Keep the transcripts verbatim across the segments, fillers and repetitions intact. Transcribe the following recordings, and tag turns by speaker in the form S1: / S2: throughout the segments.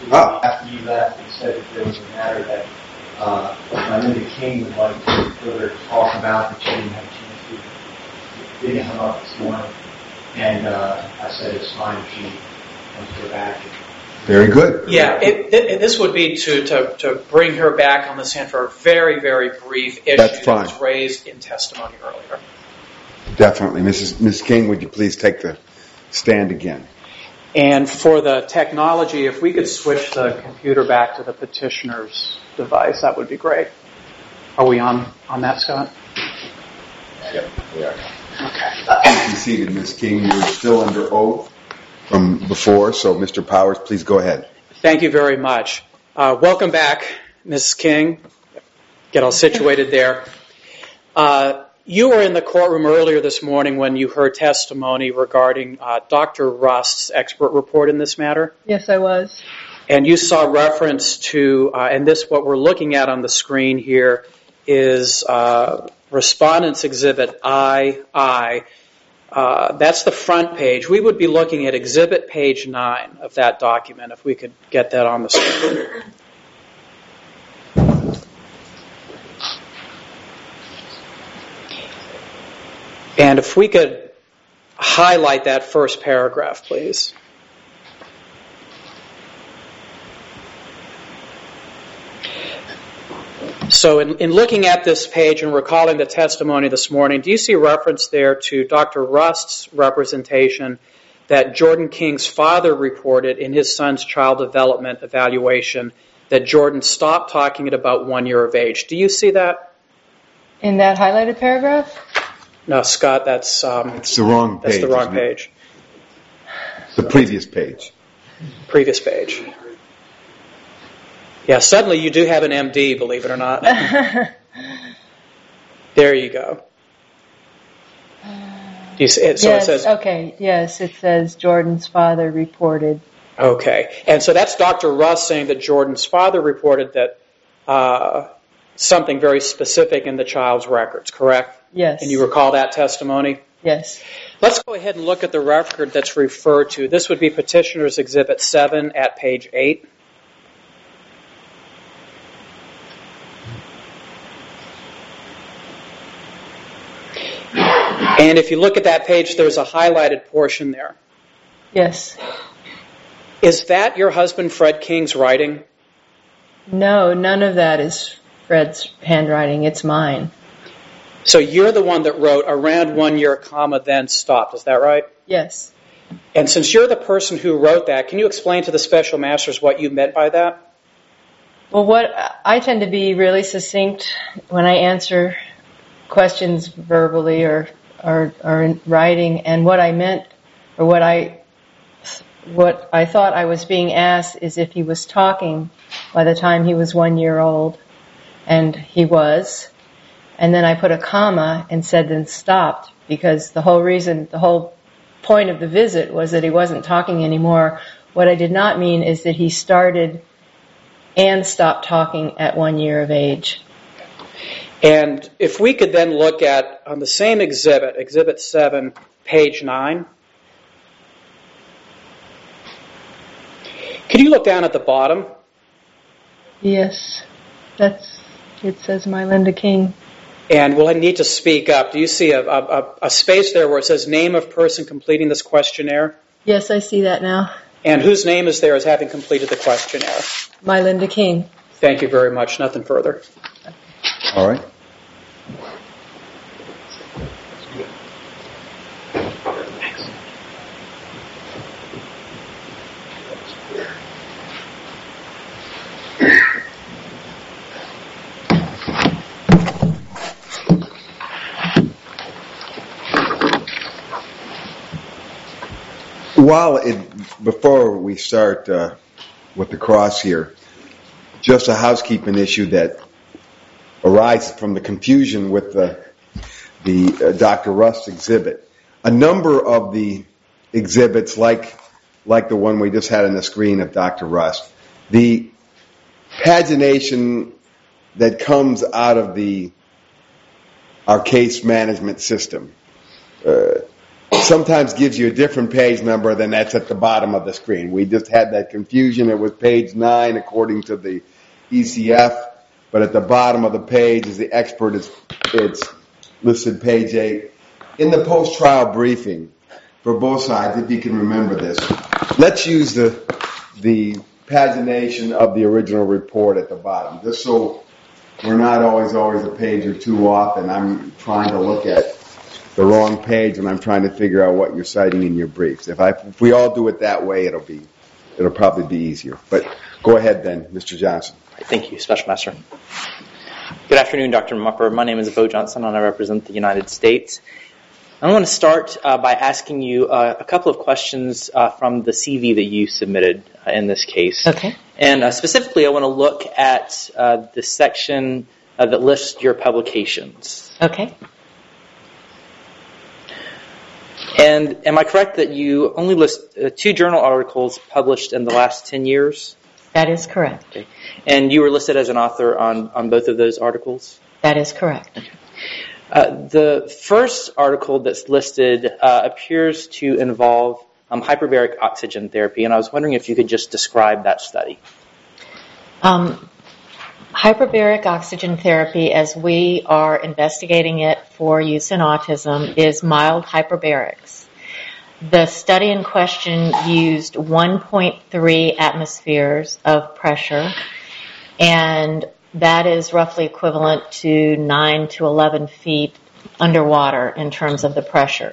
S1: Oh.
S2: After you left, he said that there was a matter that uh, Linda King would like to further talk about that she didn't have a chance to. Didn't come up this morning, and uh, I said it's fine if she comes to her back.
S1: Very good.
S3: Yeah, it, it, this would be to, to, to bring her back on the stand for a very, very brief issue
S1: That's fine.
S3: that was raised in testimony earlier.
S1: Definitely. Missus Miz King, would you please take the stand again?
S3: And for the technology, if we could switch the computer back to the petitioner's device, that would be great. Are we on, on that, Scott?
S1: Yep, we are.
S3: Okay.
S1: Please be seated, Miz King. You're still under oath from before, so Mister Powers, please go ahead.
S3: Thank you very much. Uh, welcome back, Miz King. Get all situated there. Uh, you were in the courtroom earlier this morning when you heard testimony regarding uh, Doctor Rust's expert report in this matter.
S4: Yes, I was.
S3: And you saw reference to, uh, and this, what we're looking at on the screen here is uh, Respondent's Exhibit I I. Uh, that's the front page. We would be looking at exhibit page nine of that document, if we could get that on the screen. And if we could highlight that first paragraph, please. So in, in looking at this page and recalling the testimony this morning, do you see reference there to Doctor Rust's representation that Jordan King's father reported in his son's child development evaluation that Jordan stopped talking at about one year of age? Do you see that?
S4: In that highlighted paragraph?
S3: No, Scott, that's um,
S1: It's the wrong page.
S3: that's the wrong page.
S1: The previous page.
S3: Previous page. Yeah, suddenly you do have an M D, believe it or not. There you go. You see, so
S4: yes,
S3: it says,
S4: okay, yes, it says Jordan's father reported.
S3: okay. And so that's Doctor Rust saying that Jordan's father reported that uh, something very specific in the child's records, correct?
S4: Yes.
S3: And you recall that testimony?
S4: Yes.
S3: Let's go ahead and look at the record that's referred to. This would be Petitioner's Exhibit seven at page eight. And if you look at that page, there's a highlighted portion there.
S4: Yes.
S3: Is that your husband, Fred King's writing?
S4: No, none of that is Fred's handwriting. It's mine.
S3: So you're the one that wrote around one year, comma, then stopped. Is that right?
S4: Yes.
S3: And since you're the person who wrote that, can you explain to the special masters what you meant by that?
S4: Well, what I tend to be really succinct when I answer questions verbally or or, or in writing, and what I meant, or what I what I thought I was being asked is if he was talking by the time he was one year old, and he was, and then I put a comma and said then stopped, because the whole reason, the whole point of the visit was that he wasn't talking anymore. What I did not mean is that he started and stopped talking at one year of age.
S3: And if we could then look at, on the same exhibit, Exhibit seven, page nine. Could you look down at the bottom?
S4: Yes, that's, it says my Linda King.
S3: And we'll need to speak up. Do you see a, a, a space there where it says name of person completing this questionnaire?
S4: Yes, I see that now.
S3: And whose name is there as having completed the questionnaire?
S4: My Linda King.
S3: Thank you very much. Nothing further.
S1: All right. While it, before we start uh, with the cross here, just a housekeeping issue that arises from the confusion with the, the uh, Doctor Rust exhibit. A number of the exhibits, like like the one we just had on the screen of Doctor Rust, the pagination that comes out of the our case management system uh, sometimes gives you a different page number than that's at the bottom of the screen. We just had that confusion. It was page nine according to the E C F, but at the bottom of the page is the expert. It's, it's listed page eight. In the post-trial briefing for both sides, if you can remember this, let's use the the pagination of the original report at the bottom, just so we're not always, always a page or two off, and I'm trying to look at the wrong page and I'm trying to figure out what you're citing in your briefs. If I, if we all do it that way, it'll be, it'll probably be easier. But go ahead then, Mister Johnson.
S5: Thank you, Special Master. Good afternoon, Doctor Mupper. My name is Bo Johnson, and I represent the United States. I want to start uh, by asking you uh, a couple of questions uh, from the C V that you submitted uh, in this case.
S4: Okay. And
S5: uh, specifically, I want to look at uh, the section uh, that lists your publications.
S4: Okay.
S5: And am I correct that you only list uh, two journal articles published in the last ten years?
S4: That is correct.
S5: Okay. And you were listed as an author on, on both of those articles?
S4: That is correct.
S5: Okay. Uh, the first article that's listed uh, appears to involve um, hyperbaric oxygen therapy, and I was wondering if you could just describe that study.
S4: Um, hyperbaric oxygen therapy, as we are investigating it for use in autism, is mild hyperbarics. The study in question used one point three atmospheres of pressure, and that is roughly equivalent to nine to eleven feet underwater in terms of the pressure.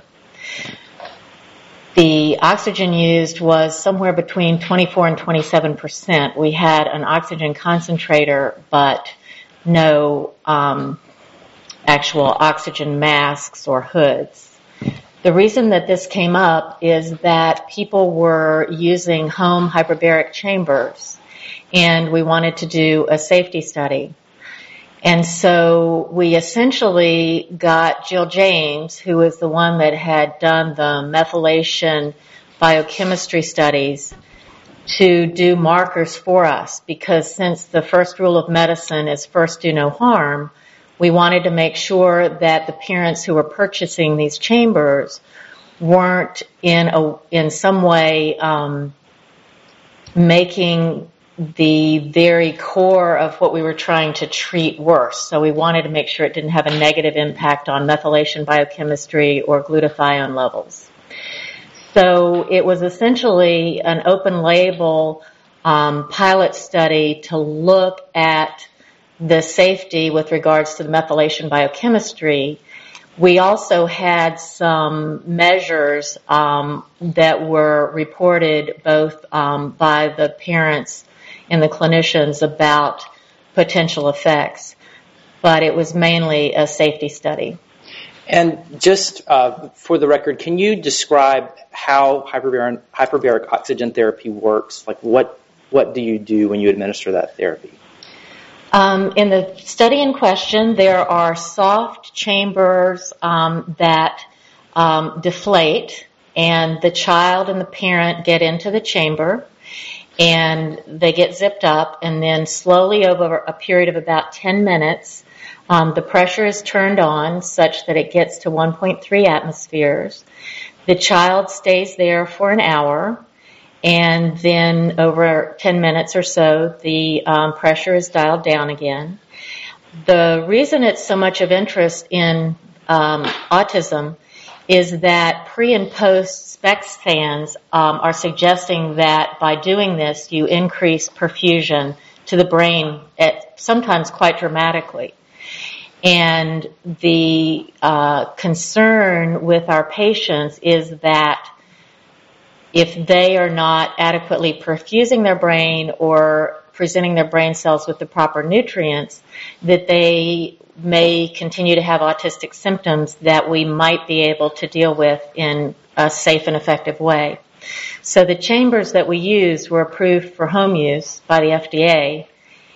S4: The oxygen used was somewhere between twenty-four and twenty-seven percent. We had an oxygen concentrator, but no um, actual oxygen masks or hoods. The reason that this came up is that people were using home hyperbaric chambers, and we wanted to do a safety study. And so we essentially got Jill James, who was the one that had done the methylation biochemistry studies, to do markers for us, because since the first rule of medicine is first do no harm, we wanted to make sure that the parents who were purchasing these chambers weren't in a, in some way um, making the very core of what we were trying to treat worse. So we wanted to make sure it didn't have a negative impact on methylation biochemistry or glutathione levels. So it was essentially an open label um, pilot study to look at the safety with regards to the methylation biochemistry. We also had some measures um, that were reported both um, by the parents and the clinicians about potential effects, but it was mainly a safety study.
S5: And just uh, for the record, can you describe how hyperbaric, hyperbaric oxygen therapy works? Like what, what do you do when you administer that therapy?
S4: Um, in the study in question, there are soft chambers um, that um, deflate, and the child and the parent get into the chamber, and they get zipped up, and then slowly over a period of about ten minutes, um, the pressure is turned on such that it gets to one point three atmospheres. The child stays there for an hour, and then over ten minutes or so, the um, pressure is dialed down again. The reason it's so much of interest in um, autism is that pre- and post-SPECS fans um, are suggesting that by doing this, you increase perfusion to the brain at sometimes quite dramatically. And the uh, concern with our patients is that if they are not adequately perfusing their brain or presenting their brain cells with the proper nutrients, that they may continue to have autistic symptoms that we might be able to deal with in a safe and effective way. So the chambers that we used were approved for home use by the F D A,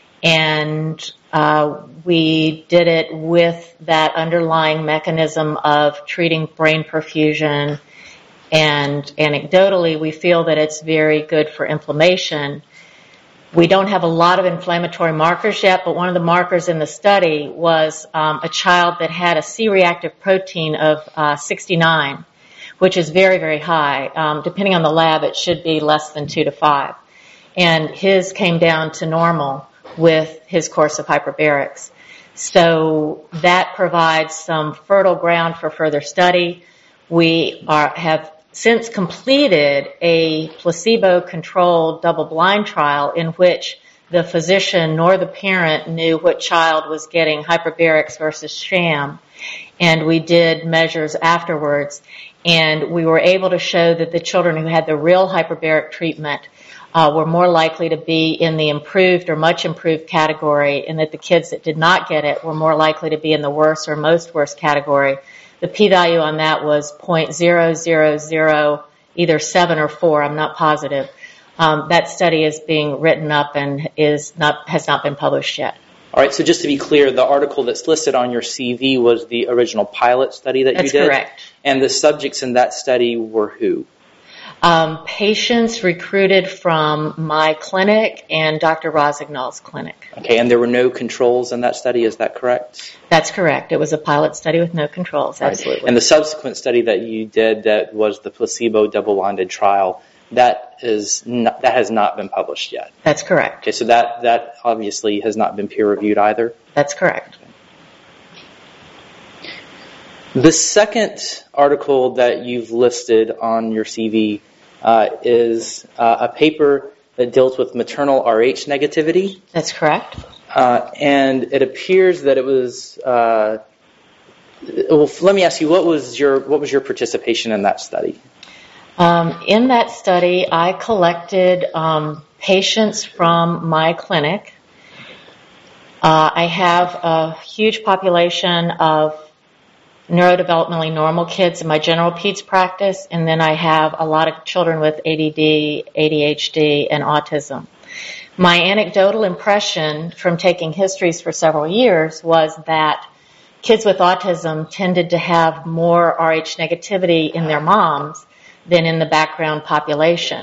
S4: and uh, we did it with that underlying mechanism of treating brain perfusion. And anecdotally, we feel that it's very good for inflammation. We don't have a lot of inflammatory markers yet, but one of the markers in the study was um, a child that had a C-reactive protein of uh, sixty-nine, which is very, very high. Um, depending on the lab, it should be less than two to five. And his came down to normal with his course of hyperbarics. So that provides some fertile ground for further study. We are, have since completed a placebo-controlled double-blind trial in which the physician nor the parent knew what child was getting hyperbarics versus sham. And we did measures afterwards. And we were able to show that the children who had the real hyperbaric treatment uh, were more likely to be in the improved or much improved category, and that the kids that did not get it were more likely to be in the worse or most worst category. The p-value on that was zero point zero zero zero, either seven or four, I'm not positive. Um, that study is being written up and is not has not been published yet.
S5: All right, so just to be clear, the article that's listed on your C V was the original pilot study that
S4: That's
S5: you did?
S4: That's correct.
S5: And the subjects in that study were who?
S4: Um, patients recruited from my clinic and Doctor Rosignol's clinic.
S5: Okay, and there were no controls in that study, is that correct?
S4: That's correct. It was a pilot study with no controls, absolutely.
S5: Right. And the subsequent study that you did that was the placebo double-blinded trial, that is not, that has not been published yet?
S4: That's correct.
S5: Okay, so that, that obviously has not been peer-reviewed either?
S4: That's correct.
S5: The second article that you've listed on your C V uh, is uh, a paper that deals with maternal R H negativity.
S4: That's correct.
S5: Uh, and it appears that it was. Uh, well, let me ask you, what was your what was your participation in that study?
S4: Um, in that study, I collected um, patients from my clinic. Uh, I have a huge population of neurodevelopmentally normal kids in my general peds practice, and then I have a lot of children with A D D, A D H D, and autism. My anecdotal impression from taking histories for several years was that kids with autism tended to have more R H negativity in their moms than in the background population.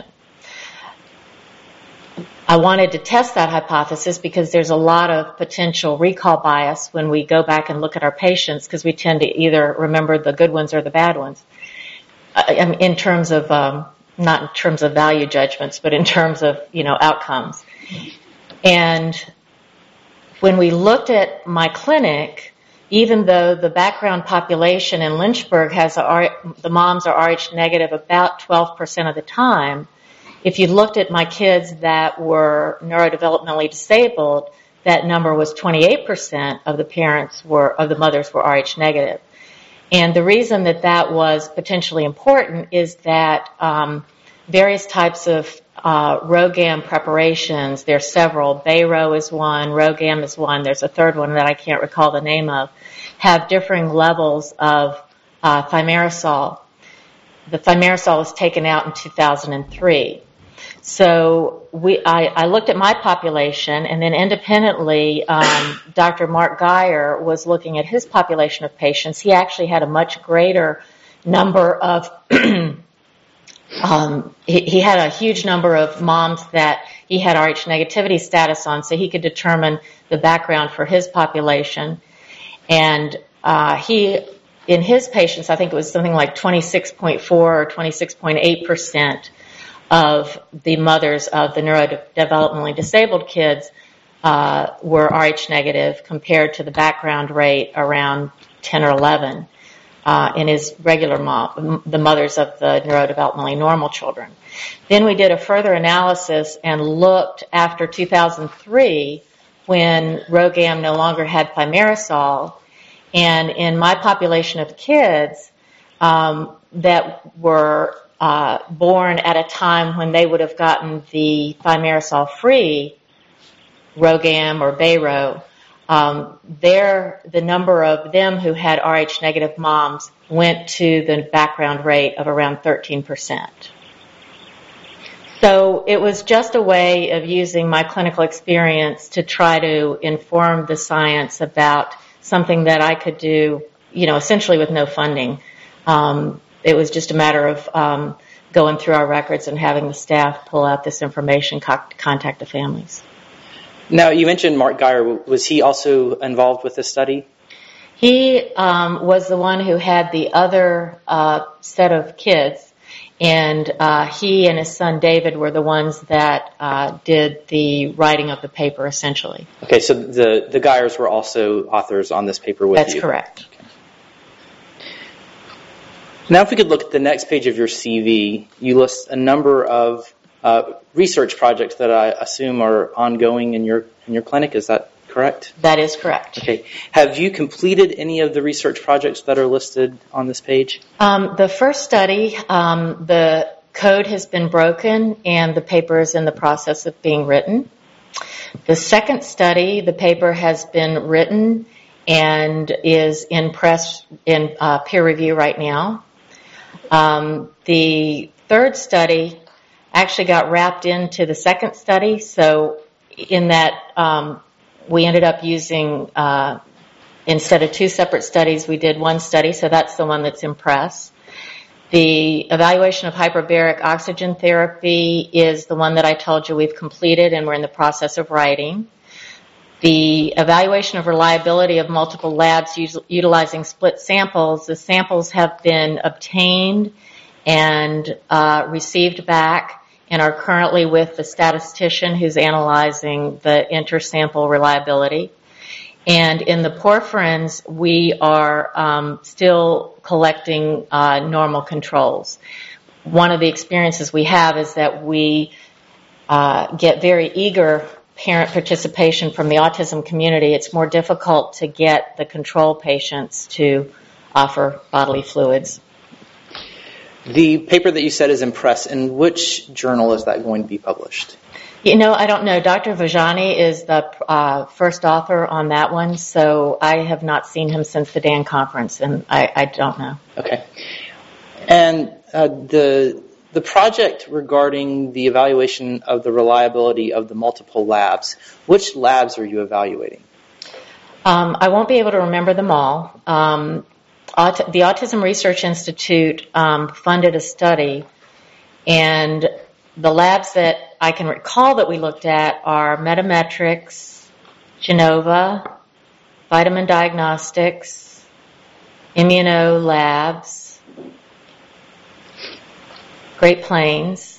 S4: I wanted to test that hypothesis because there's a lot of potential recall bias when we go back and look at our patients, because we tend to either remember the good ones or the bad ones. I mean, in terms of, um, not in terms of value judgments, but in terms of, you know, outcomes. And when we looked at my clinic, even though the background population in Lynchburg has a, the moms are R H negative about twelve percent of the time, if you looked at my kids that were neurodevelopmentally disabled, that number was twenty-eight percent of the parents were, of the mothers were R H negative. And the reason that that was potentially important is that um, various types of uh, RhoGAM preparations, there's several, Bayro is one, RhoGAM is one, there's a third one that I can't recall the name of, have differing levels of uh, thimerosal. The thimerosal was taken out in two thousand three. So we, I, I looked at my population, and then independently, um, Doctor Mark Geyer was looking at his population of patients. He actually had a much greater number of, um, he, he had a huge number of moms that he had R H negativity status on, so he could determine the background for his population. And uh, he, in his patients, I think it was something like twenty-six point four or twenty-six point eight percent of the mothers of the neurodevelopmentally disabled kids uh, were R H negative, compared to the background rate around ten or eleven uh, in his regular mom, the mothers of the neurodevelopmentally normal children. Then we did a further analysis and looked after two thousand three, when RhoGAM no longer had thimerosal, and in my population of kids um, that were Uh, born at a time when they would have gotten the thimerosal-free RhoGAM or Bayro, um, there, the number of them who had R H negative moms went to the background rate of around thirteen percent. So it was just a way of using my clinical experience to try to inform the science about something that I could do, you know, essentially with no funding. Um, It was just a matter of um, going through our records and having the staff pull out this information, co- contact the families.
S5: Now, you mentioned Mark Geyer. Was he also involved with this study?
S4: He um, was the one who had the other uh, set of kids, and uh, he and his son David were the ones that uh, did the writing of the paper, essentially.
S5: Okay, so the, the Geyers were also authors on this paper with
S4: That's
S5: you.
S4: That's correct.
S5: Okay. Now if we could look at the next page of your C V, you list a number of uh, research projects that I assume are ongoing in your in your clinic. Is that correct?
S4: That is correct.
S5: Okay. Have you completed any of the research projects that are listed on this page?
S4: Um, the first study, um, the code has been broken and the paper is in the process of being written. The second study, the paper has been written and is in press in uh, peer review right now. Um, the third study actually got wrapped into the second study, so in that um, we ended up using, uh, instead of two separate studies, we did one study, so that's the one that's in press. The evaluation of hyperbaric oxygen therapy is the one that I told you we've completed and we're in the process of writing. The evaluation of reliability of multiple labs us- utilizing split samples, the samples have been obtained and uh, received back and are currently with the statistician who's analyzing the inter-sample reliability. And in the porphyrins, we are um, still collecting uh, normal controls. One of the experiences we have is that we uh, get very eager parent participation from the autism community. It's more difficult to get the control patients to offer bodily fluids.
S5: The paper that you said is in press, in which journal is that going to be published?
S4: You know, I don't know. Doctor Vajani is the uh, first author on that one, so I have not seen him since the D A N conference, and I, I don't know.
S5: Okay. And uh, the the project regarding the evaluation of the reliability of the multiple labs, which labs are you evaluating?
S4: Um, I won't be able to remember them all. Um, Aut- the Autism Research Institute um, funded a study, and the labs that I can recall that we looked at are Metametrics, Genova, Vitamin Diagnostics, Immuno Labs, Great Plains,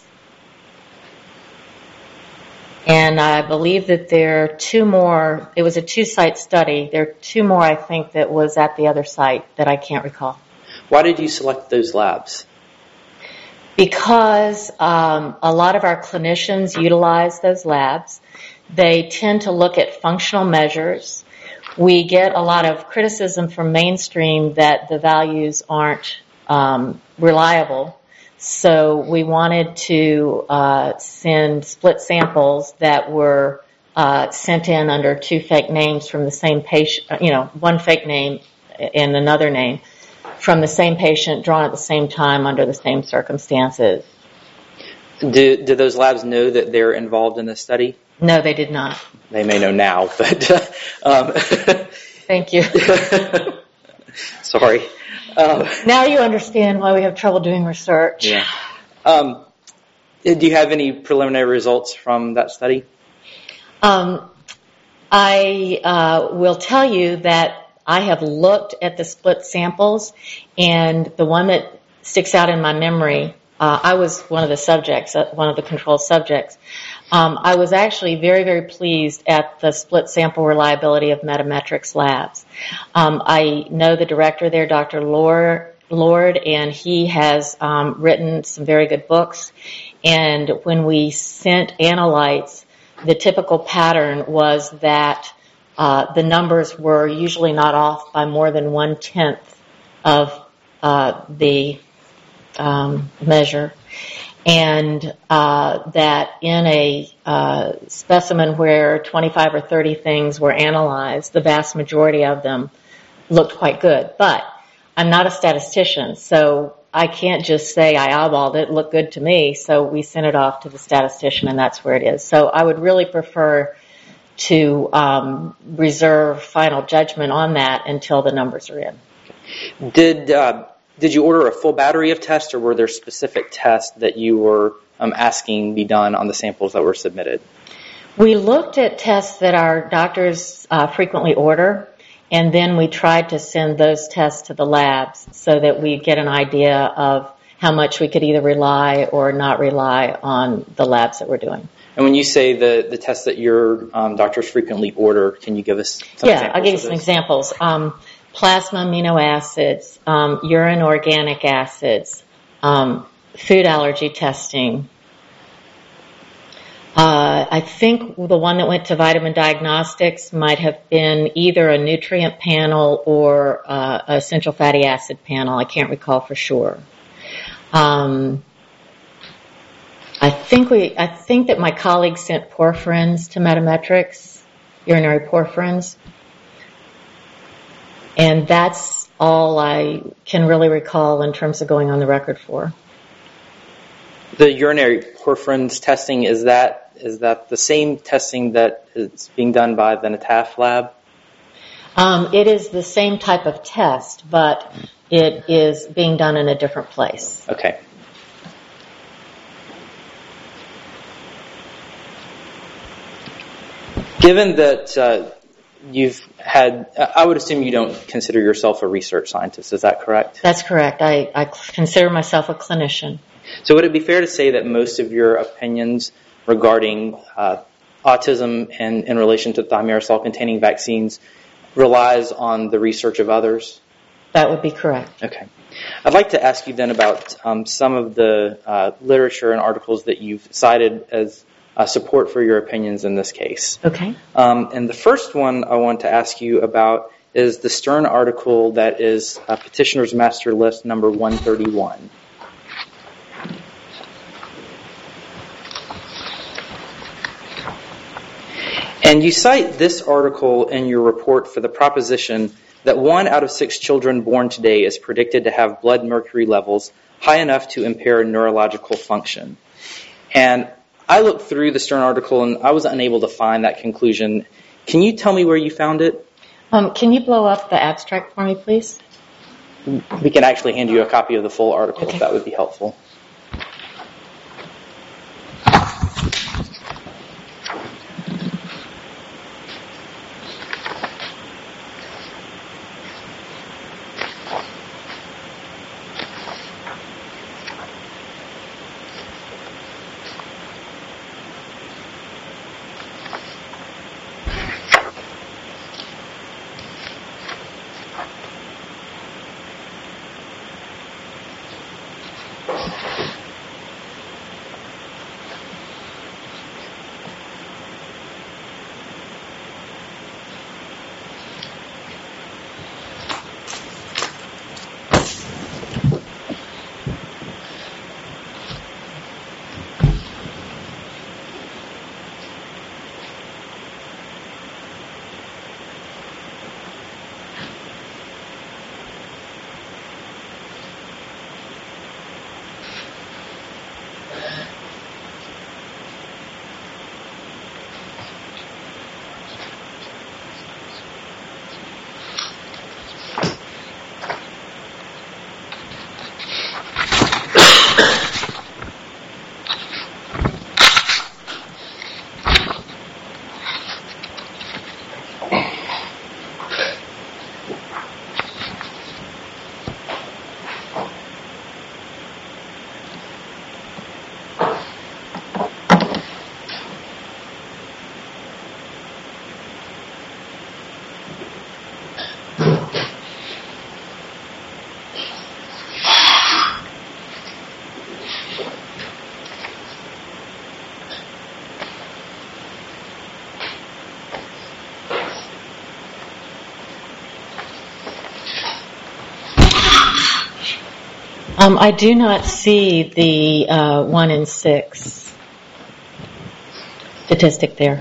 S4: and I believe that there are two more. It was a two-site study. There are two more, I think, that was at the other site that I can't recall.
S5: Why did you select those labs?
S4: Because um, a lot of our clinicians utilize those labs. They tend to look at functional measures. We get a lot of criticism from mainstream that the values aren't um, reliable. So we wanted to uh, send split samples that were uh, sent in under two fake names from the same patient, you know, one fake name and another name from the same patient drawn at the same time under the same circumstances.
S5: Do, do those labs know that they're involved in this study?
S4: No, they did not.
S5: They may know now, but... Uh, um,
S4: Thank you.
S5: Sorry. Um,
S4: now you understand why we have trouble doing research.
S5: Yeah. Um, do you have any preliminary results from that study?
S4: Um, I uh, will tell you that I have looked at the split samples, and the one that sticks out in my memory, uh, I was one of the subjects, uh, one of the control subjects. Um, I was actually very, very pleased at the split sample reliability of Metametrics labs. Um, I know the director there, Doctor Lord, Lord and he has um, written some very good books. And when we sent analytes, the typical pattern was that uh, the numbers were usually not off by more than one-tenth of uh, the um, measure. And uh, that in a uh, specimen where twenty-five or thirty things were analyzed, the vast majority of them looked quite good. But I'm not a statistician, so I can't just say I eyeballed it, it looked good to me, so we sent it off to the statistician, and that's where it is. So I would really prefer to um, reserve final judgment on that until the numbers are in.
S5: Did... Uh Did you order a full battery of tests, or were there specific tests that you were um, asking be done on the samples that were submitted?
S4: We looked at tests that our doctors uh, frequently order,
S6: and then we tried to send those tests to the labs so that we get an idea of how much we could either rely or not rely on the labs that we're doing.
S5: And when you say the, the tests that your um, doctors frequently order, can you give us some
S6: yeah,
S5: examples?
S6: I'll give you
S5: of
S6: some
S5: this?
S6: examples. Um, plasma amino acids, um, urine organic acids, um, food allergy testing. Uh, I think the one that went to Vitamin Diagnostics might have been either a nutrient panel or uh, a essential fatty acid panel. I can't recall for sure. Um, I think we. I think that my colleague sent porphyrins to Metametrics, urinary porphyrins, and that's all I can really recall in terms of going on the record for.
S5: The urinary porphyrins testing, is that is that the same testing that is being done by the N A T A F lab?
S6: Um, it is the same type of test, but it is being done in a different place.
S5: Okay. Given that uh, you've had, I would assume you don't consider yourself a research scientist, is that correct?
S6: That's correct. I, I consider myself a clinician.
S5: So would it be fair to say that most of your opinions regarding uh, autism and in relation to thimerosal-containing vaccines relies on the research of others?
S6: That would be correct.
S5: Okay. I'd like to ask you then about um, some of the uh, literature and articles that you've cited as uh, support for your opinions in this case.
S6: Okay.
S5: Um, and the first one I want to ask you about is the Stern article that is uh, Petitioner's Master List number one thirty-one. And you cite this article in your report for the proposition that one out of six children born today is predicted to have blood mercury levels high enough to impair neurological function. And I looked through the Stern article and I was unable to find that conclusion. Can you tell me where you found it?
S6: Um, can you blow up the abstract for me, please?
S5: We can actually hand you a copy of the full article
S6: Okay.
S5: if that would be helpful.
S6: Um, I do not see the uh, one in six statistic there.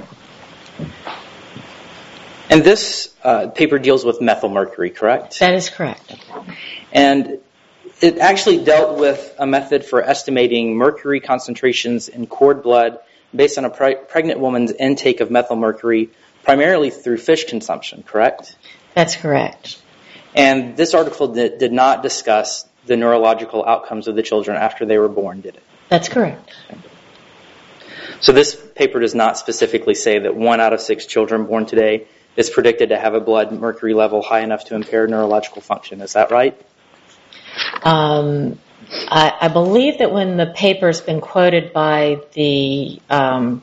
S5: And this uh, paper deals with methylmercury, correct?
S6: That is correct.
S5: And it actually dealt with a method for estimating mercury concentrations in cord blood based on a pre- pregnant woman's intake of methylmercury, primarily through fish consumption, correct?
S6: That's correct.
S5: And this article did, did not discuss the neurological outcomes of the children after they were born, did it?
S6: That's correct.
S5: So this paper does not specifically say that one out of six children born today is predicted to have a blood mercury level high enough to impair neurological function. Is that right?
S6: Um, I, I believe that when the paper's been quoted by the um,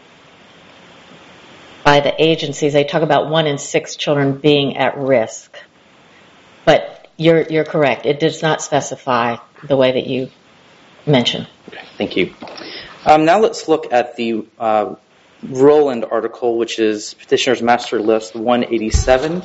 S6: by the agencies, they talk about one in six children being at risk. But you're you're correct. It does not specify the way that you mentioned.
S5: Okay, thank you. Um, now let's look at the uh, Rowland article, which is Petitioner's Master List one eighty-seven.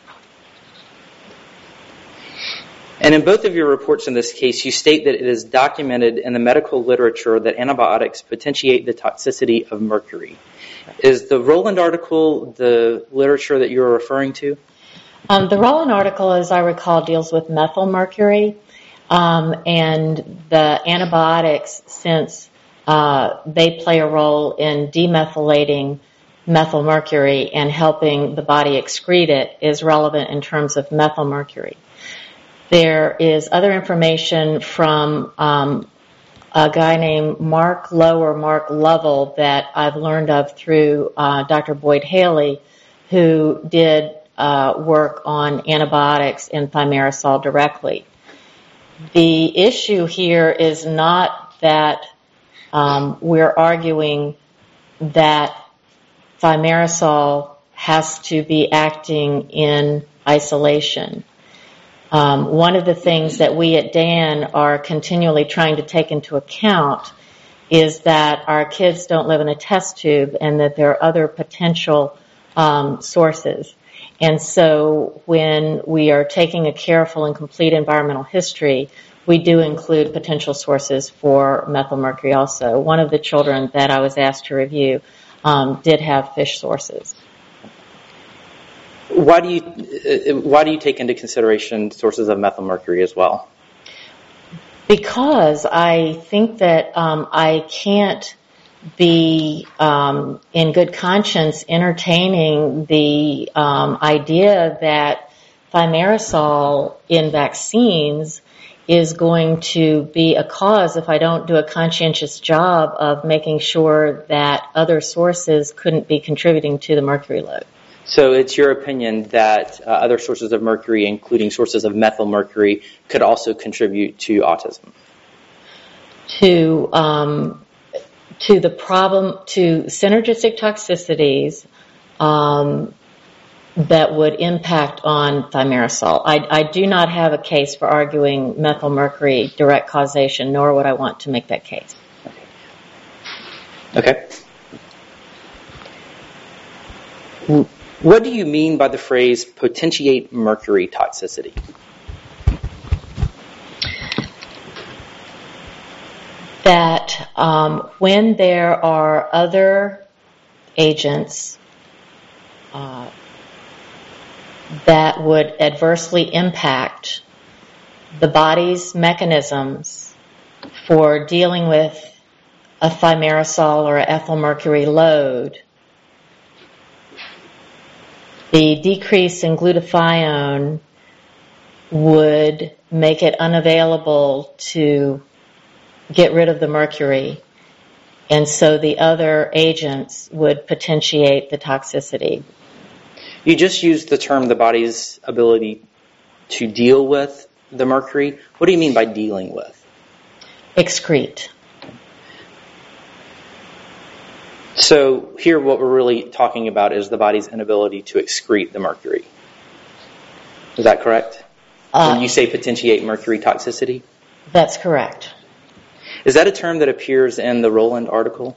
S5: And in both of your reports in this case, you state that it is documented in the medical literature that antibiotics potentiate the toxicity of mercury. Is the Rowland article the literature that you're referring to?
S6: Um, the Rowland article, as I recall, deals with methylmercury, um, and the antibiotics, since uh, they play a role in demethylating methylmercury and helping the body excrete it, is relevant in terms of methylmercury. There is other information from um, a guy named Mark Lowe or Mark Lovell that I've learned of through uh, Doctor Boyd Haley, who did uh, work on antibiotics and thimerosal directly. The issue here is not that um, we're arguing that thimerosal has to be acting in isolation. Um, one of the things that we at D A N are continually trying to take into account is that our kids don't live in a test tube and that there are other potential um, sources. And so when we are taking a careful and complete environmental history, we do include potential sources for methylmercury also. One of the children that I was asked to review um, did have fish sources.
S5: Why do you why do you take into consideration sources of methylmercury as well?
S6: Because I think that um, I can't be um, in good conscience entertaining the um, idea that thimerosal in vaccines is going to be a cause if I don't do a conscientious job of making sure that other sources couldn't be contributing to the mercury load.
S5: So it's your opinion that uh, other sources of mercury, including sources of methylmercury, could also contribute to autism?
S6: To um, to the problem, to synergistic toxicities um, that would impact on thimerosal. I, I do not have a case for arguing methylmercury direct causation, nor would I want to make that case.
S5: Okay. What do you mean by the phrase potentiate mercury toxicity?
S6: That um, when there are other agents uh, that would adversely impact the body's mechanisms for dealing with a thimerosal or ethylmercury load, the decrease in glutathione would make it unavailable to get rid of the mercury, and so the other agents would potentiate the toxicity.
S5: You just used the term the body's ability to deal with the mercury. What do you mean by dealing with?
S6: Excrete.
S5: So here what we're really talking about is the body's inability to excrete the mercury. Is that correct? Uh, when you say potentiate mercury toxicity?
S6: That's correct.
S5: Is that a term that appears in the Rowland article?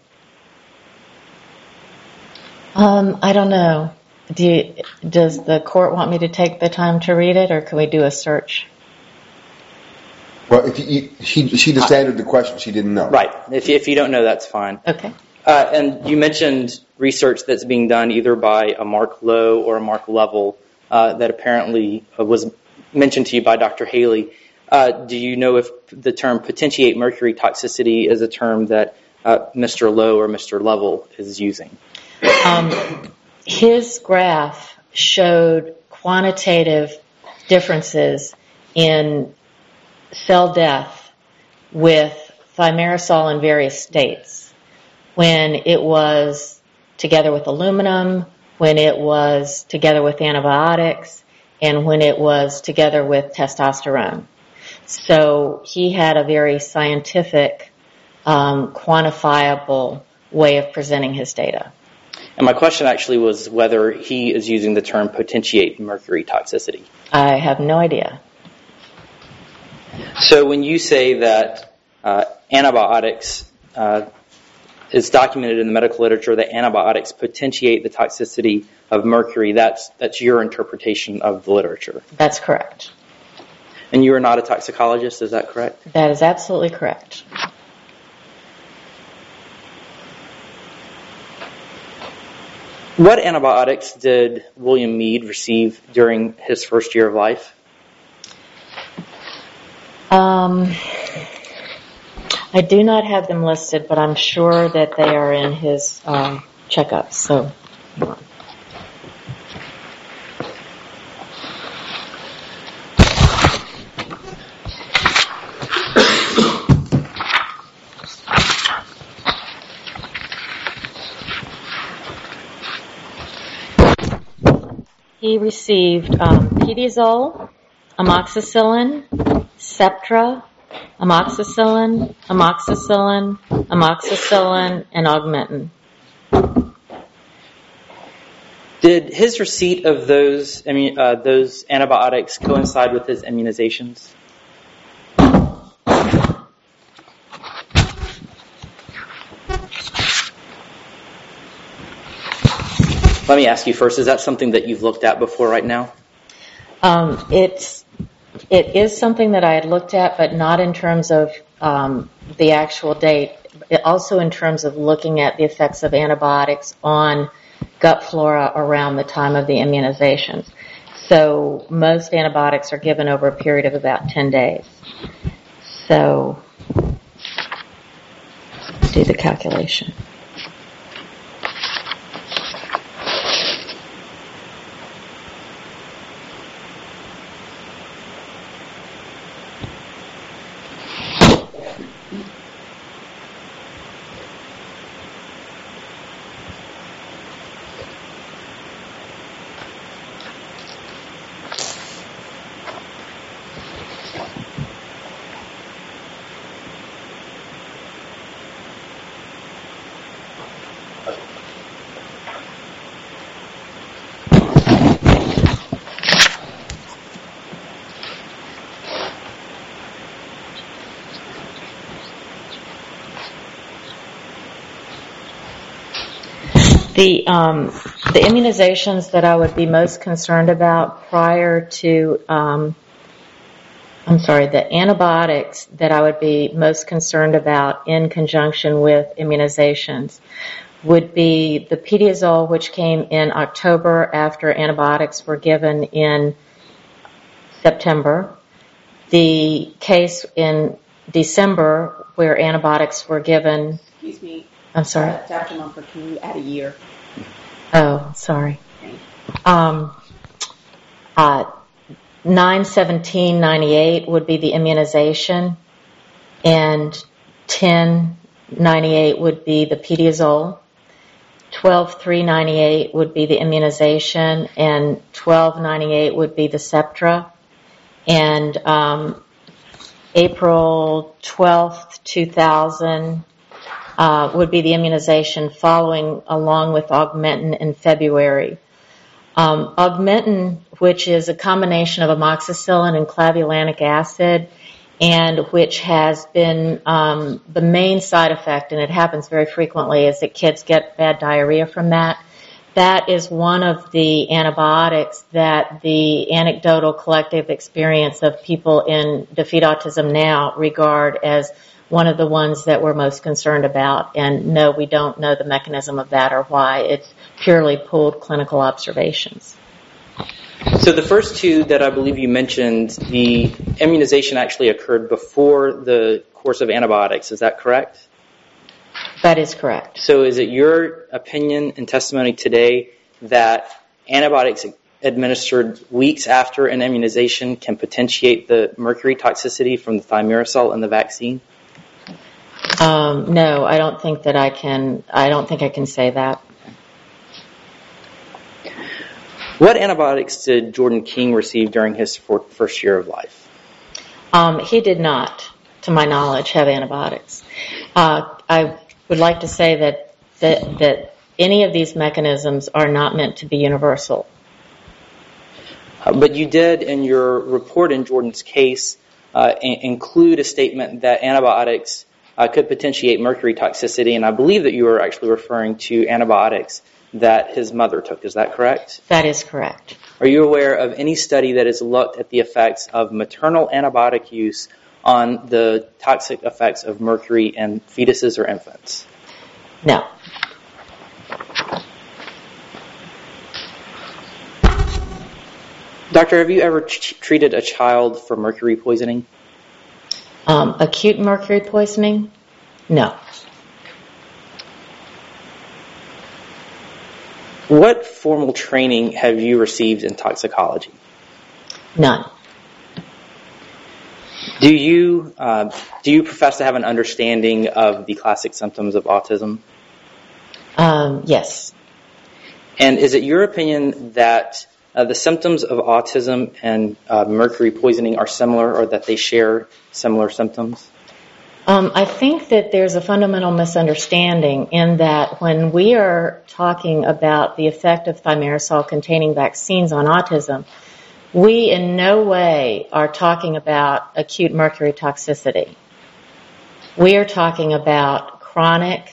S6: Um, I don't know. Do you, does the court want me to take the time to read it, or can we do a search?
S1: Well, if you, she, she just answered the question. She didn't know.
S5: Right. If you, if you don't know, that's fine.
S6: Okay.
S5: Uh, and you mentioned research that's being done either by a Mark Lowe or a Mark Lovell uh, that apparently was mentioned to you by Doctor Haley. Uh, do you know if the term potentiate mercury toxicity is a term that uh, Mister Lowe or Mister Lovell is using?
S6: Um, his graph showed quantitative differences in cell death with thimerosal in various states. When it was together with aluminum, when it was together with antibiotics, and when it was together with testosterone. So he had a very scientific, um, quantifiable way of presenting his data.
S5: And my question actually was whether he is using the term potentiate mercury toxicity.
S6: I have no idea.
S5: So when you say that uh, antibiotics, uh, it's documented in the medical literature that antibiotics potentiate the toxicity of mercury, that's that's your interpretation of the literature.
S6: That's correct.
S5: And you are not a toxicologist, is that correct?
S6: That is absolutely correct.
S5: What antibiotics did William Mead receive during his first year of life?
S6: Um, I do not have them listed, but I'm sure that they are in his um, checkups. So, hang on. He received um, Pediazole, amoxicillin, Septra, amoxicillin, amoxicillin, amoxicillin, and Augmentin.
S5: Did his receipt of those I mean, uh, those antibiotics coincide with his immunizations? Let me ask you first, is that something that you've looked at before right now?
S6: Um, it's it is something that I had looked at, but not in terms of um, the actual date. It also in terms of looking at the effects of antibiotics on gut flora around the time of the immunizations. So most antibiotics are given over a period of about ten days. So let's do the calculation. The um, the immunizations that I would be most concerned about prior to, um, I'm sorry, the antibiotics that I would be most concerned about in conjunction with immunizations would be the Pediazole, which came in October after antibiotics were given in September. The case in December where antibiotics were given.
S7: Excuse me.
S6: I'm sorry.
S7: Uh, Doctor Mumford, can you add a year?
S6: Oh, sorry. Um, uh, nine seventeen ninety-eight would be the immunization, and ten ninety-eight would be the Pediazole. twelve three ninety-eight would be the immunization, and twelve ninety-eight would be the Septra. And um, April twelfth, two thousand uh, would be the immunization, following along with Augmentin in February. Um, Augmentin, which is a combination of amoxicillin and clavulanic acid, and which has been um, the main side effect, and it happens very frequently, is that kids get bad diarrhea from that. That is one of the antibiotics that the anecdotal collective experience of people in Defeat Autism Now regard as one of the ones that we're most concerned about. And no, we don't know the mechanism of that or why. It's purely pooled clinical observations.
S5: So the first two that I believe you mentioned, the immunization actually occurred before the course of antibiotics. Is that correct?
S6: That is correct.
S5: So is it your opinion and testimony today that antibiotics administered weeks after an immunization can potentiate the mercury toxicity from the thimerosal in the vaccine?
S6: Um, no, I don't think that I can. I don't think I can say that.
S5: What antibiotics did Jordan King receive during his for- first year of life?
S6: Um, he did not, to my knowledge, have antibiotics. Uh, I would like to say that, that that any of these mechanisms are not meant to be universal.
S5: Uh, but you did, in your report in Jordan's case, uh, in- include a statement that antibiotics uh, could potentiate mercury toxicity, and I believe that you were actually referring to antibiotics that his mother took. Is that correct?
S6: That is correct.
S5: Are you aware of any study that has looked at the effects of maternal antibiotic use on the toxic effects of mercury in fetuses or infants?
S6: No.
S5: Doctor, have you ever t- treated a child for mercury poisoning?
S6: Um, acute mercury poisoning? No.
S5: What formal training have you received in toxicology?
S6: None.
S5: Do you uh, do you profess to have an understanding of the classic symptoms of autism?
S6: Um, yes.
S5: And is it your opinion that uh, the symptoms of autism and uh, mercury poisoning are similar, or that they share similar symptoms?
S6: Um, I think that there's a fundamental misunderstanding in that when we are talking about the effect of thimerosal-containing vaccines on autism, we in no way are talking about acute mercury toxicity. We are talking about chronic,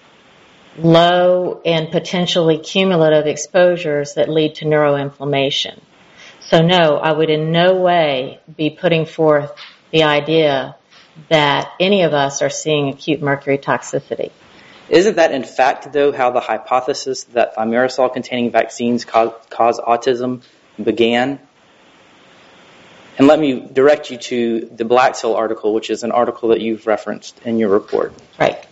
S6: low, and potentially cumulative exposures that lead to neuroinflammation. So no, I would in no way be putting forth the idea that any of us are seeing acute mercury toxicity.
S5: Isn't that in fact, though, how the hypothesis that thimerosal-containing vaccines cause, cause autism began? And let me direct you to the Blaxill article, which is an article that you've referenced in your report.
S6: Right.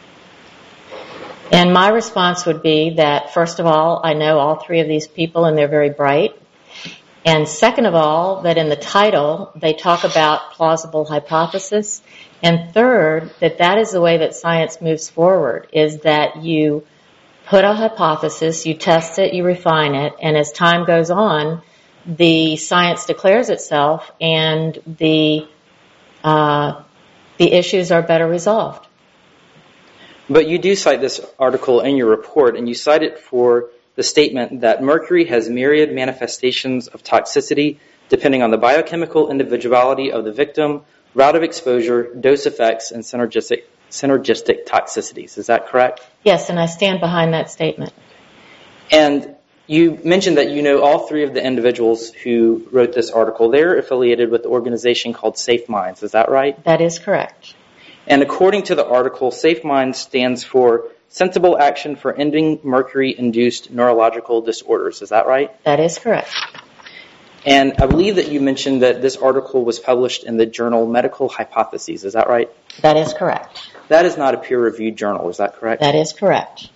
S6: And my response would be that, first of all, I know all three of these people and they're very bright. And second of all, that in the title, they talk about plausible hypothesis. And third, that that is the way that science moves forward, is that you put a hypothesis, you test it, you refine it, and as time goes on, the science declares itself and the uh, the issues are better resolved.
S5: But you do cite this article in your report, and you cite it for the statement that mercury has myriad manifestations of toxicity depending on the biochemical individuality of the victim, route of exposure, dose effects, and synergistic, synergistic toxicities. Is that correct?
S6: Yes, and I stand behind that statement.
S5: And you mentioned that you know all three of the individuals who wrote this article. They're affiliated with the organization called Safe Minds. Is that right?
S6: That is correct.
S5: And according to the article, Safe Minds stands for Sensible Action for Ending Mercury-Induced Neurological Disorders. Is that right?
S6: That is correct.
S5: And I believe that you mentioned that this article was published in the journal Medical Hypotheses. Is that right?
S6: That is correct.
S5: That is not a peer-reviewed journal. Is that correct?
S6: That is correct.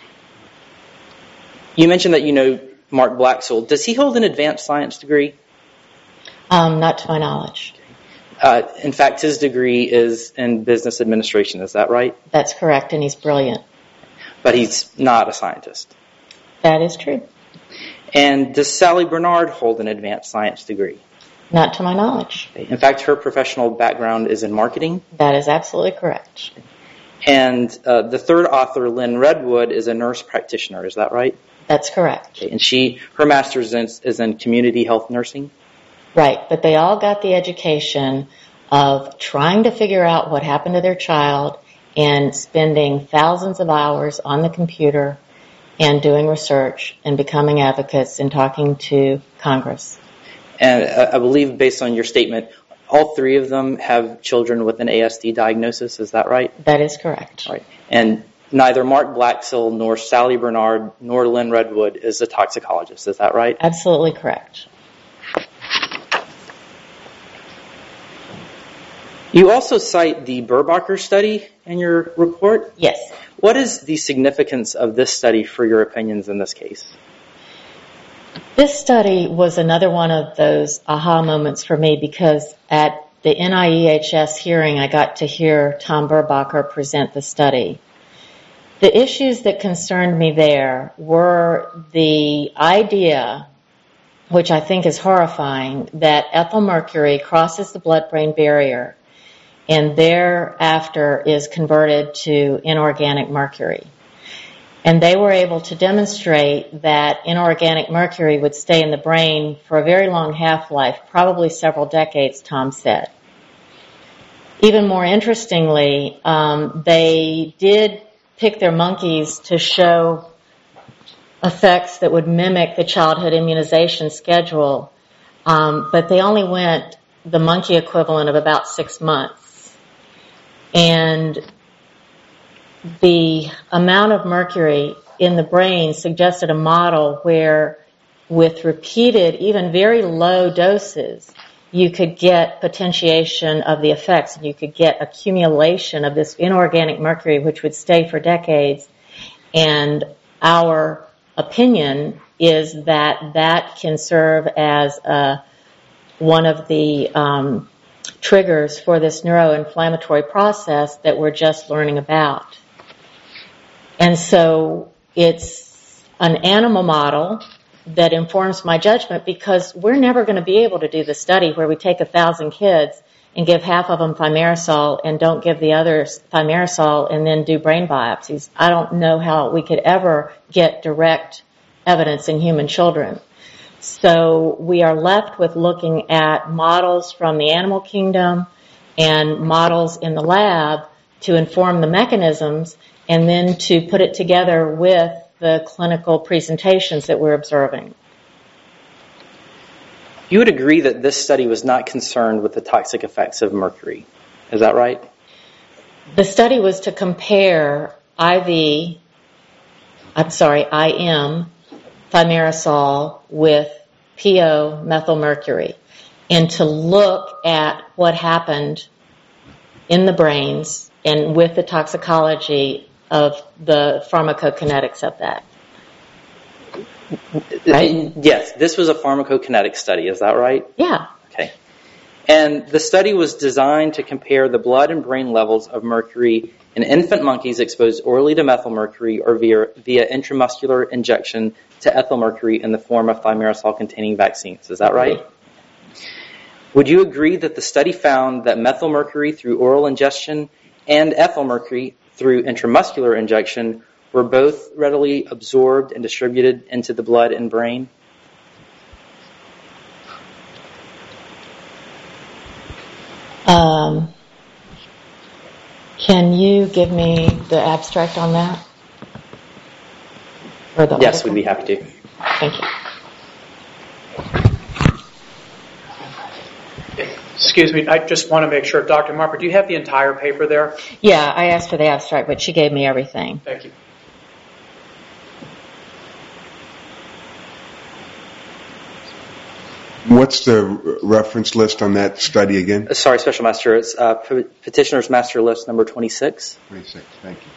S5: You mentioned that you know Mark Blaxill. Does he hold an advanced science degree?
S6: Um, not to my knowledge.
S5: Uh, in fact, his degree is in business administration. Is that right?
S6: That's correct, and he's brilliant.
S5: But he's not a scientist.
S6: That is true.
S5: And does Sally Bernard hold an advanced science degree?
S6: Not to my knowledge.
S5: In fact, her professional background is in marketing.
S6: That is absolutely correct.
S5: And uh, the third author, Lynn Redwood, is a nurse practitioner. Is that right?
S6: That's correct.
S5: And she, her master's in, is in community health nursing.
S6: Right, but they all got the education of trying to figure out what happened to their child and spending thousands of hours on the computer and doing research and becoming advocates and talking to Congress.
S5: And uh, I believe, based on your statement, all three of them have children with an A S D diagnosis. Is that right?
S6: That is correct.
S5: Right. And neither Mark Blaxill nor Sally Bernard nor Lynn Redwood is a toxicologist. Is that right?
S6: Absolutely correct.
S5: You also cite the Burbacher study in your report.
S6: Yes.
S5: What is the significance of this study for your opinions in this case?
S6: This study was another one of those aha moments for me because at the N I E H S hearing, I got to hear Tom Burbacher present the study. The issues that concerned me there were the idea which I think is horrifying, that ethyl mercury crosses the blood-brain barrier and thereafter is converted to inorganic mercury. And they were able to demonstrate that inorganic mercury would stay in the brain for a very long half-life, probably several decades, Tom said. Even more interestingly, um, they did pick their monkeys to show effects that would mimic the childhood immunization schedule, um, but they only went the monkey equivalent of about six months. And the amount of mercury in the brain suggested a model where with repeated, even very low doses, you could get potentiation of the effects, and you could get accumulation of this inorganic mercury, which would stay for decades. And our opinion is that that can serve as a, one of the um, triggers for this neuroinflammatory process that we're just learning about. And so it's an animal model that informs my judgment, because we're never going to be able to do the study where we take a thousand kids and give half of them thimerosal and don't give the others thimerosal and then do brain biopsies. I don't know how we could ever get direct evidence in human children. So we are left with looking at models from the animal kingdom and models in the lab to inform the mechanisms, and then to put it together with the clinical presentations that we're observing.
S5: You would agree that this study was not concerned with the toxic effects of mercury. Is that right?
S6: The study was to compare I V, I'm sorry, I M, thimerosal with P O methylmercury, and to look at what happened in the brains and with the toxicology of the pharmacokinetics of that. Right?
S5: Yes, this was a pharmacokinetic study, is that right?
S6: Yeah.
S5: Okay. And the study was designed to compare the blood and brain levels of mercury in infant monkeys exposed orally to methylmercury or via, via intramuscular injection to ethylmercury in the form of thimerosal-containing vaccines. Is that right? Would you agree that the study found that methylmercury through oral ingestion and ethylmercury through intramuscular injection were both readily absorbed and distributed into the blood and brain?
S6: Um, can you give me the abstract on that? Or the
S5: Yes,
S6: article?
S5: we'd be happy to.
S6: Thank you.
S3: Excuse me, I just want to make sure, Doctor Marper, do you have the entire paper there?
S6: Yeah, I asked for the abstract, but she gave me everything.
S3: Thank you.
S1: What's the reference list on that study again?
S5: Uh, Sorry, Special Master, it's uh, P- Petitioner's Master List number twenty-six.
S1: twenty-six, thank you.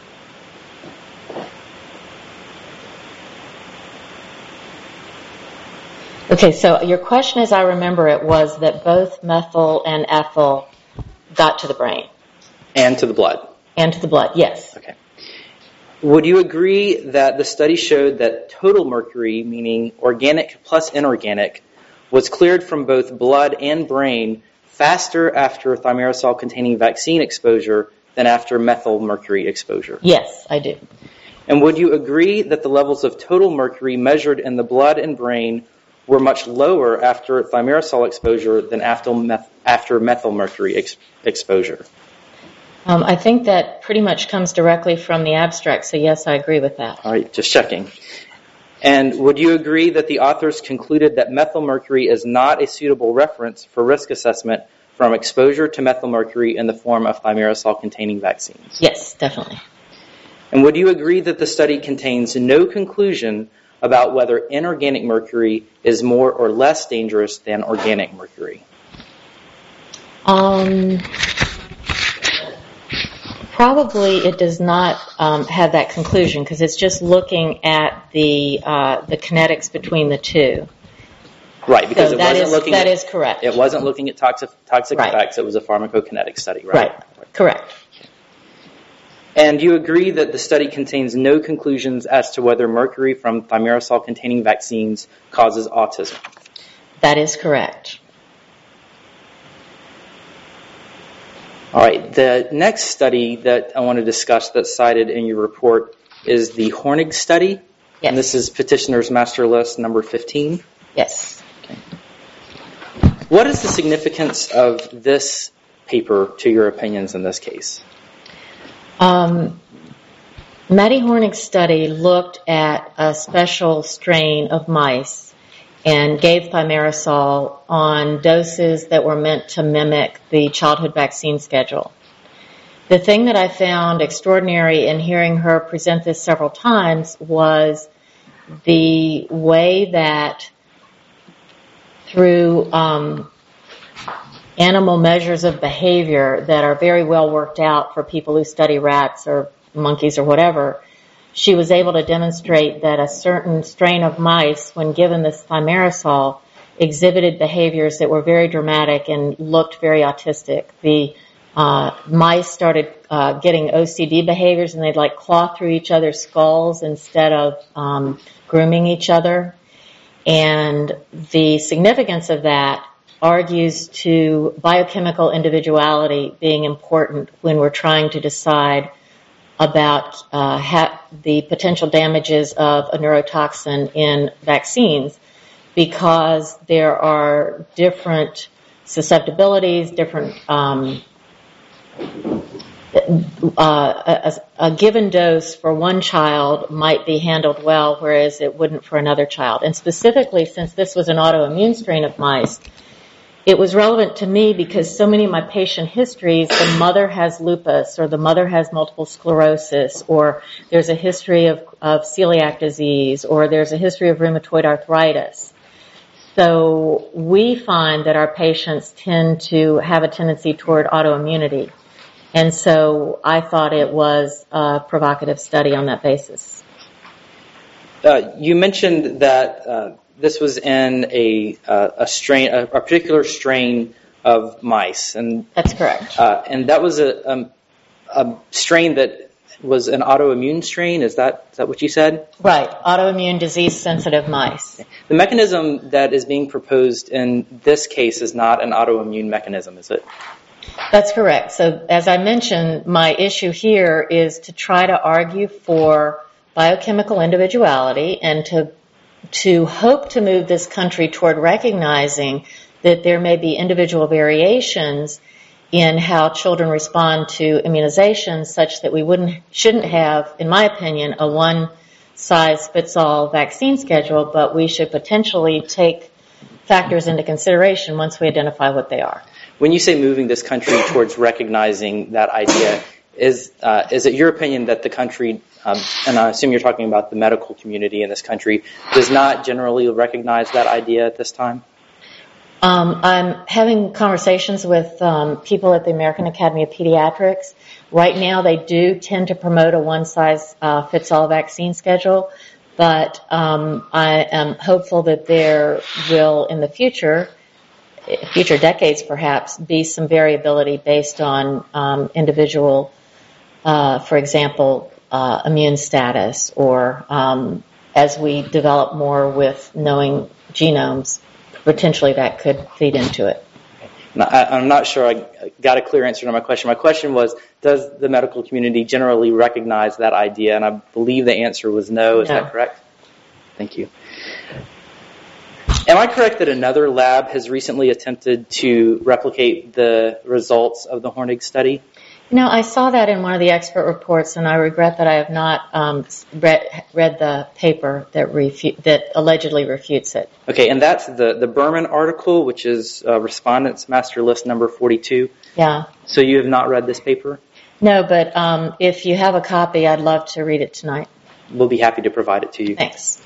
S6: Okay, so your question, as I remember it, was that both methyl and ethyl got to the brain.
S5: And to the blood.
S6: And to the blood, yes.
S5: Okay. Would you agree that the study showed that total mercury, meaning organic plus inorganic, was cleared from both blood and brain faster after thimerosal-containing vaccine exposure than after methyl mercury exposure?
S6: Yes, I do.
S5: And would you agree that the levels of total mercury measured in the blood and brain were much lower after thimerosal exposure than after, meth- after methyl mercury ex- exposure?
S6: Um, I think that pretty much comes directly from the abstract, so yes, I agree with that.
S5: All right, just checking. And would you agree that the authors concluded that methylmercury is not a suitable reference for risk assessment from exposure to methylmercury in the form of thimerosal-containing vaccines?
S6: Yes, definitely.
S5: And would you agree that the study contains no conclusion about whether inorganic mercury is more or less dangerous than organic mercury?
S6: Um, probably it does not um, have that conclusion, because it's just looking at the uh, the kinetics between the two.
S5: Right, because
S6: So
S5: it
S6: that
S5: wasn't
S6: is-
S5: looking
S6: that
S5: at,
S6: is correct.
S5: It wasn't looking at toxic toxic
S6: Right.
S5: effects. It was a pharmacokinetic study, right?
S6: Right, correct.
S5: And you agree that the study contains no conclusions as to whether mercury from thimerosal-containing vaccines causes autism?
S6: That is correct.
S5: All right. The next study that I want to discuss that's cited in your report is the Hornig study.
S6: Yes.
S5: And this is petitioner's master list number fifteen.
S6: Yes.
S5: Okay. What is the significance of this paper to your opinions in this case?
S6: Um, Mattie Hornig's study looked at a special strain of mice and gave thimerosal on doses that were meant to mimic the childhood vaccine schedule. The thing that I found extraordinary in hearing her present this several times was the way that through um, animal measures of behavior that are very well worked out for people who study rats or monkeys or whatever, she was able to demonstrate that a certain strain of mice, when given this thimerosal, exhibited behaviors that were very dramatic and looked very autistic. The uh, mice started uh, getting O C D behaviors, and they'd like claw through each other's skulls instead of um, grooming each other. And the significance of that argues to biochemical individuality being important when we're trying to decide about uh, ha- the potential damages of a neurotoxin in vaccines, because there are different susceptibilities, different um, uh, a, a given dose for one child might be handled well, whereas it wouldn't for another child. And specifically, since this was an autoimmune strain of mice, it was relevant to me because so many of my patient histories, the mother has lupus or the mother has multiple sclerosis, or there's a history of, of celiac disease, or there's a history of rheumatoid arthritis. So we find that our patients tend to have a tendency toward autoimmunity. And so I thought it was a provocative study on that basis.
S5: Uh, you mentioned that uh, this was in a uh, a strain, a, a particular strain of mice, and
S6: that's correct.
S5: Uh, and that was a, um, a strain that was an autoimmune strain. Is that is that what you said?
S6: Right, autoimmune disease-sensitive mice.
S5: The mechanism that is being proposed in this case is not an autoimmune mechanism, is it?
S6: That's correct. So as I mentioned, my issue here is to try to argue for biochemical individuality and to to hope to move this country toward recognizing that there may be individual variations in how children respond to immunizations, such that we wouldn't shouldn't have, in my opinion, a one-size-fits-all vaccine schedule, but we should potentially take factors into consideration once we identify what they are.
S5: When you say moving this country towards recognizing that idea, is uh, is it your opinion that the country, um, and I assume you're talking about the medical community in this country, does not generally recognize that idea at this time?
S6: Um, I'm having conversations with um, people at the American Academy of Pediatrics. Right now, they do tend to promote a one-size-fits-all uh, vaccine schedule, but um, I am hopeful that there will, in the future, future decades perhaps, be some variability based on um, individual, uh, for example, uh, immune status, or um, as we develop more with knowing genomes, potentially that could feed into it.
S5: I, I'm not sure I got a clear answer to my question. My question was, does the medical community generally recognize that idea? And I believe the answer was no. Is
S6: No.
S5: that correct? Thank you. Am I correct that another lab has recently attempted to replicate the results of the Hornig study?
S6: You know, I saw that in one of the expert reports, and I regret that I have not um, read, read the paper that refu- that allegedly refutes it.
S5: Okay, and that's the, the Berman article, which is uh, Respondents Master List number forty-two.
S6: Yeah.
S5: So you have not read this paper?
S6: No, but um, if you have a copy, I'd love to read it tonight.
S5: We'll be happy to provide it to you.
S6: Thanks.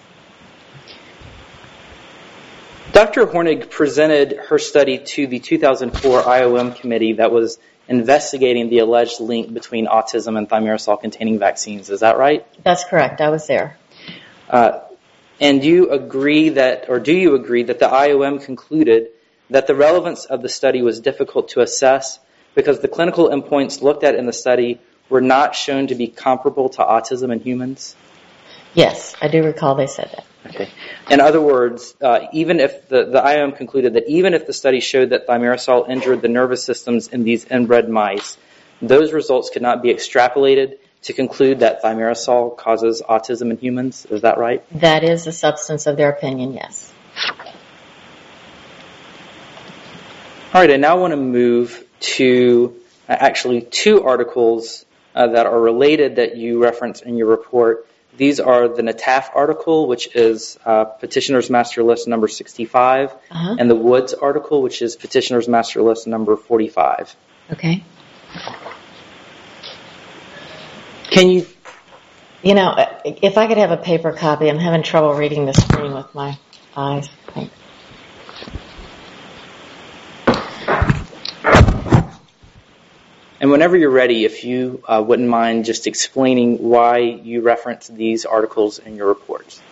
S5: Doctor Hornig presented her study to the two thousand four I O M committee that was investigating the alleged link between autism and thimerosal-containing vaccines. Is that right?
S6: That's correct. I was there.
S5: Uh, and do you agree that, or do you agree that the I O M concluded that the relevance of the study was difficult to assess because the clinical endpoints looked at in the study were not shown to be comparable to autism in humans?
S6: Yes, I do recall they said that.
S5: Okay. In other words, uh, even if the, the I O M concluded that even if the study showed that thimerosal injured the nervous systems in these inbred mice, those results could not be extrapolated to conclude that thimerosal causes autism in humans. Is that right?
S6: That is the substance of their opinion, yes.
S5: All right, I now want to move to uh, actually two articles uh, that are related that you reference in your report. These are the Nataf article, which is uh, Petitioner's Master List number sixty-five, uh-huh. and the Woods article, which is Petitioner's Master List number forty-five.
S6: Okay.
S5: Can you...
S6: You know, if I could have a paper copy, I'm having trouble reading the screen with my eyes. Thanks.
S5: And whenever you're ready, if you uh, wouldn't mind just explaining why you reference these articles in your reports.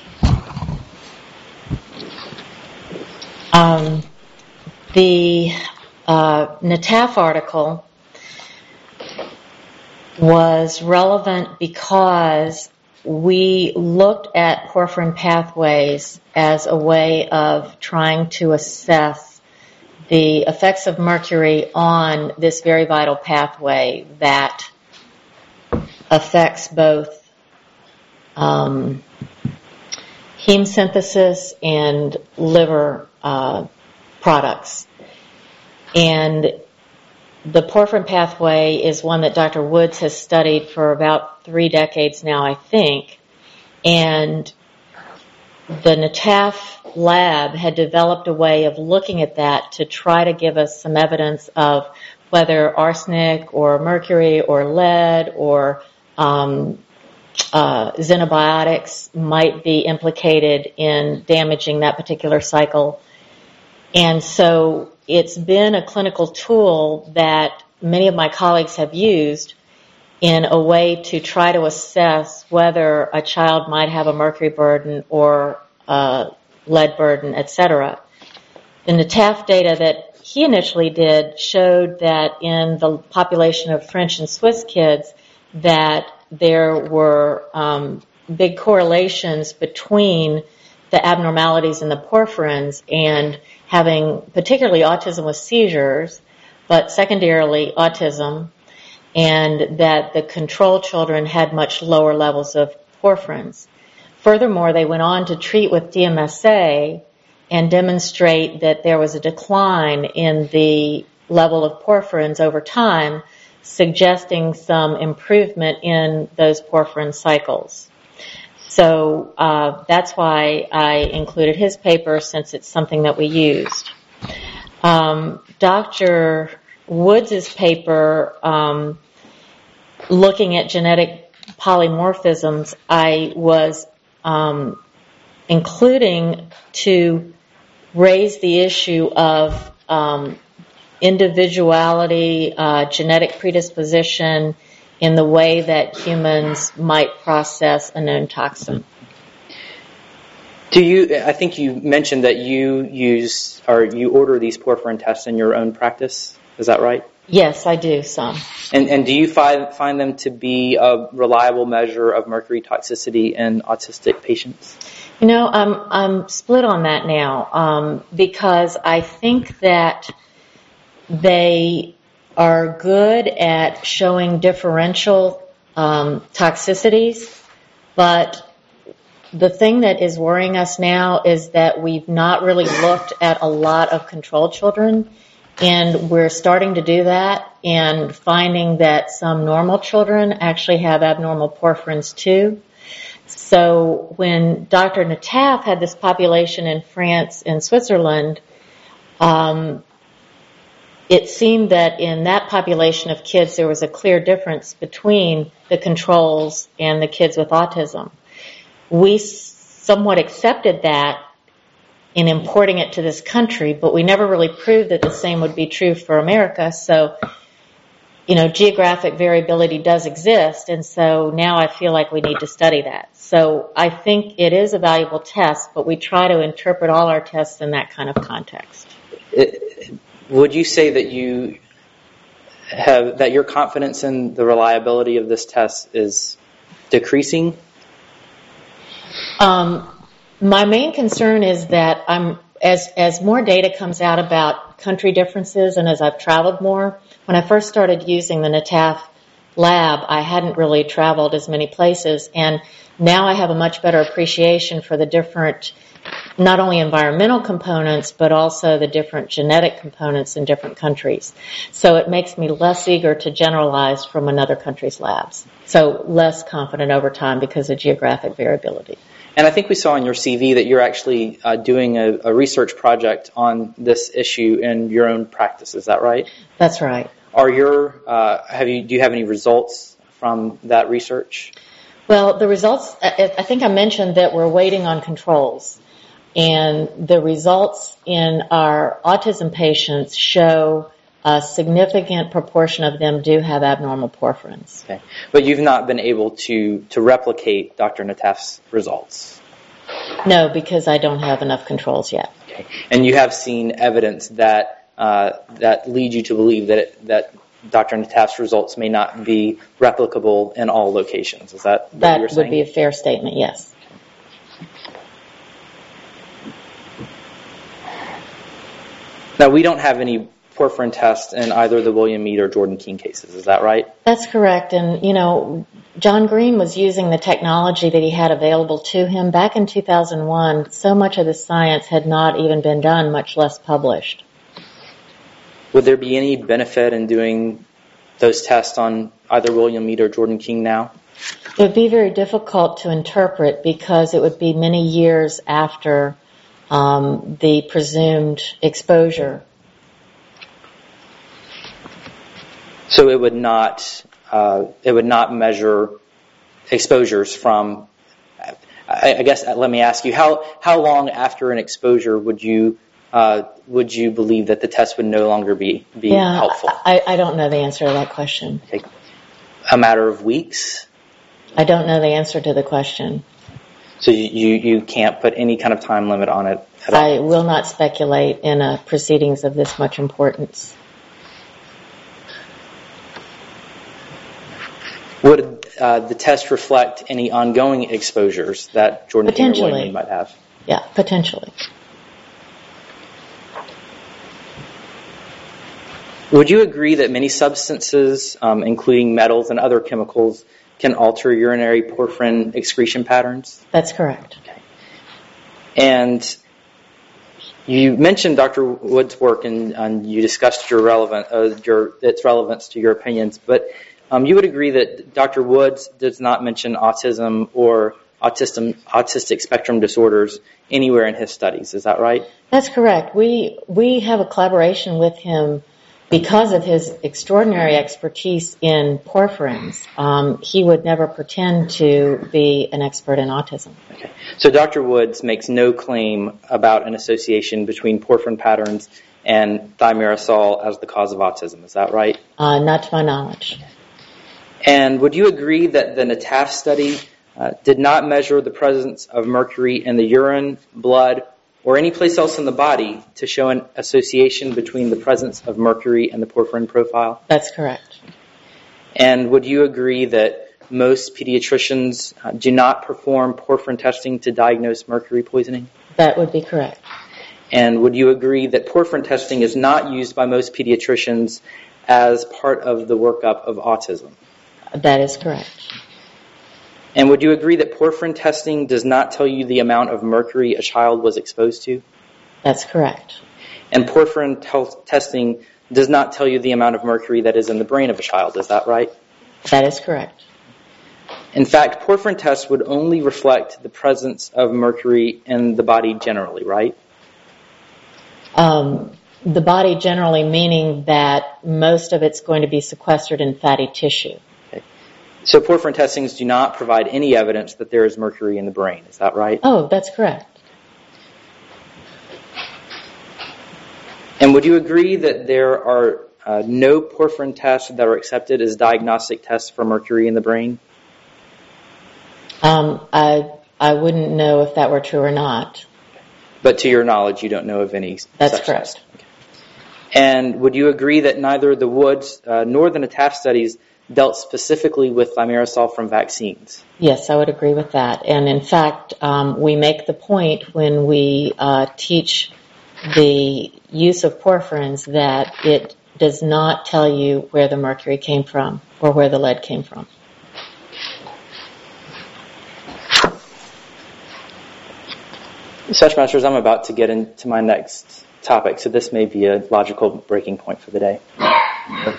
S6: Um, the uh, Nataf article was relevant because we looked at porphyrin pathways as a way of trying to assess the effects of mercury on this very vital pathway that affects both um, heme synthesis and liver uh, products. And the porphyrin pathway is one that Doctor Woods has studied for about three decades now, I think. And the Nataf lab had developed a way of looking at that to try to give us some evidence of whether arsenic or mercury or lead or um, uh, xenobiotics might be implicated in damaging that particular cycle. And so it's been a clinical tool that many of my colleagues have used in a way to try to assess whether a child might have a mercury burden or a lead burden, et cetera. The Nataf data that he initially did showed that in the population of French and Swiss kids that there were um, big correlations between the abnormalities in the porphyrins and having particularly autism with seizures, but secondarily autism, and that the control children had much lower levels of porphyrins. Furthermore, they went on to treat with D M S A and demonstrate that there was a decline in the level of porphyrins over time, suggesting some improvement in those porphyrin cycles. So uh, that's why I included his paper, since it's something that we used. Um, Doctor Woods' paper, um, looking at genetic polymorphisms, I was um, including to raise the issue of um, individuality, uh, genetic predisposition in the way that humans might process a known toxin.
S5: Do you? I think you mentioned that you use or you order these porphyrin tests in your own practice. Is that right?
S6: Yes, I do some.
S5: And and do you find find them to be a reliable measure of mercury toxicity in autistic patients?
S6: You know, I'm I'm split on that now um, because I think that they are good at showing differential um, toxicities, but the thing that is worrying us now is that we've not really looked at a lot of control children, and we're starting to do that and finding that some normal children actually have abnormal porphyrins too. So when Doctor Nataf had this population in France and Switzerland, um, it seemed that in that population of kids there was a clear difference between the controls and the kids with autism. We somewhat accepted that in importing it to this country, but we never really proved that the same would be true for America. So, you know, geographic variability does exist, and so now I feel like we need to study that. So I think it is a valuable test, but we try to interpret all our tests in that kind of context.
S5: It, would you say that you have that your confidence in the reliability of this test is decreasing?
S6: Um, My main concern is that I'm as as more data comes out about country differences, and as I've traveled more. When I first started using the N T A F lab, I hadn't really traveled as many places, and now I have a much better appreciation for the different, not only environmental components, but also the different genetic components in different countries. So it makes me less eager to generalize from another country's labs. So less confident over time because of geographic variability.
S5: And I think we saw in your C V that you're actually uh, doing a, a research project on this issue in your own practice. Is that right?
S6: That's right.
S5: Are your uh, have you do you have any results from that research?
S6: Well, the results, I think I mentioned that we're waiting on controls. And the results in our autism patients show a significant proportion of them do have abnormal porphyrins.
S5: Okay. But you've not been able to, to replicate Doctor Nataf's results?
S6: No, because I don't have enough controls yet.
S5: Okay. And you have seen evidence that uh, that lead you to believe that it, that Doctor Nataf's results may not be replicable in all locations. Is that what
S6: that
S5: you're saying?
S6: Would be a fair statement, yes.
S5: Now, we don't have any porphyrin tests in either the William Mead or Jordan King cases. Is that right?
S6: That's correct. And, you know, John Green was using the technology that he had available to him. Back in two thousand one, so much of the science had not even been done, much less published.
S5: Would there be any benefit in doing those tests on either William Mead or Jordan King now?
S6: It would be very difficult to interpret because it would be many years after um, the presumed exposure.
S5: So it would not uh, it would not measure exposures from. I, I guess let me ask you how how long after an exposure would you uh, would you believe that the test would no longer be be
S6: yeah,
S5: helpful?
S6: I, I don't know the answer to that question.
S5: Okay. A matter of weeks?
S6: I don't know the answer to the question.
S5: So you, you, you can't put any kind of time limit on it at all?
S6: I will not speculate in a proceedings of this much importance.
S5: Would uh, the test reflect any ongoing exposures that Jordan King or William Mead might have?
S6: Yeah, potentially.
S5: Would you agree that many substances, um, including metals and other chemicals, can alter urinary porphyrin excretion patterns?
S6: That's correct.
S5: Okay. And you mentioned Doctor Wood's work, and, and you discussed your relevant, uh, your its relevance to your opinions, but um, you would agree that Doctor Woods does not mention autism or autism, autistic spectrum disorders anywhere in his studies. Is that right?
S6: That's correct. We we have a collaboration with him because of his extraordinary expertise in porphyrins. Um, he would never pretend to be an expert in autism.
S5: Okay. So Doctor Woods makes no claim about an association between porphyrin patterns and thimerosal as the cause of autism. Is that right?
S6: Uh, not to my knowledge.
S5: And would you agree that the N T A F study uh, did not measure the presence of mercury in the urine, blood, or any place else in the body to show an association between the presence of mercury and the porphyrin profile?
S6: That's correct.
S5: And would you agree that most pediatricians uh, do not perform porphyrin testing to diagnose mercury poisoning?
S6: That would be correct.
S5: And would you agree that porphyrin testing is not used by most pediatricians as part of the workup of autism?
S6: That is correct.
S5: And would you agree that porphyrin testing does not tell you the amount of mercury a child was exposed to?
S6: That's correct.
S5: And porphyrin te- testing does not tell you the amount of mercury that is in the brain of a child. Is that right?
S6: That is correct.
S5: In fact, porphyrin tests would only reflect the presence of mercury in the body generally, right?
S6: Um, the body generally meaning that most of it's going to be sequestered in fatty tissue.
S5: So porphyrin testings do not provide any evidence that there is mercury in the brain. Is that right?
S6: Oh, that's correct.
S5: And would you agree that there are uh, no porphyrin tests that are accepted as diagnostic tests for mercury in the brain?
S6: Um, I I wouldn't know if that were true or not.
S5: But to your knowledge, you don't know of any
S6: That's
S5: such
S6: correct.
S5: tests. Okay. And would you agree that neither the Woods uh, nor the N T A F studies dealt specifically with thimerosal from vaccines.
S6: Yes, I would agree with that. And in fact, um, we make the point when we uh, teach the use of porphyrins that it does not tell you where the mercury came from or where the lead came from.
S5: Such masters, I'm about to get into my next topic, so this may be a logical breaking point for the day.
S1: I,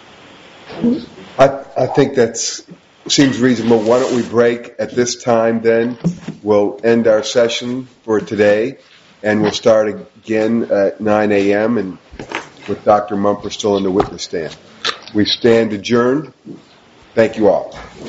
S1: I think that seems reasonable. Why don't we break at this time then? We'll end our session for today, and we'll start again at nine a.m. and with Doctor Mumper still in the witness stand. We stand adjourned. Thank you all.